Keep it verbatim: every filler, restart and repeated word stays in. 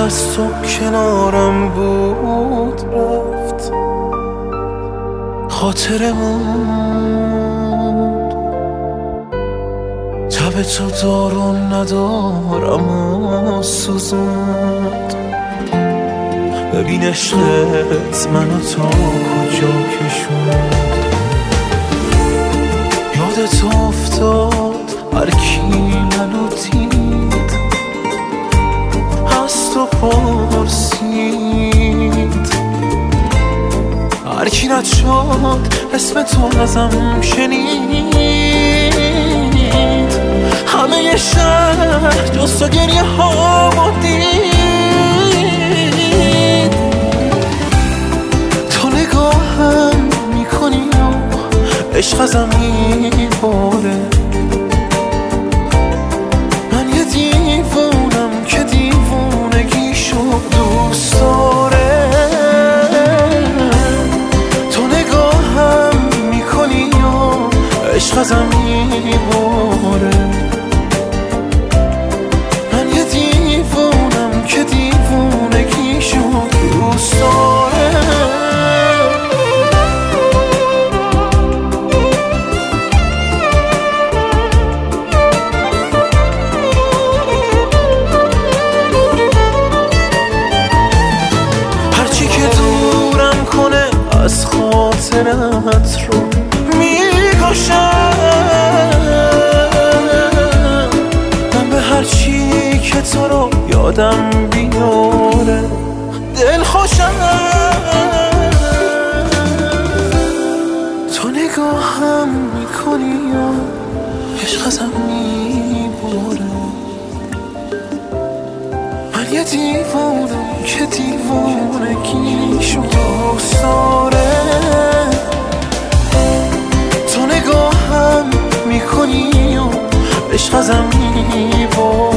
از تو کنارم بود رفت، خاطرمون تب تو دارو ندارم و سوزوند. ببین عشقت منو تا کجا کشوند، یادت افتاد هر کی منو دید از تو پرسید، هر کی نشد اسم تو ازم شنید، همه ی شهر جز تو گریه هامو دید. تو نگاهم میکنی و عشق ازم میباره، من یه دیوونم که دیوونگیشو دوست داره. تو نگاهم میکنی و عشق ازم میباره، من یه دیوونم که دیوونگیشو دوست داره. از خاطرت رو میکشم، من به هر چی که تو رو یادم بیاره دل خوشم. تو نگاهم میکنی و عشق ازم میباره، من یه دیوونم که دیوونگیشو دوست داره. تو نگاهم میکنی و عشق ازم میباره،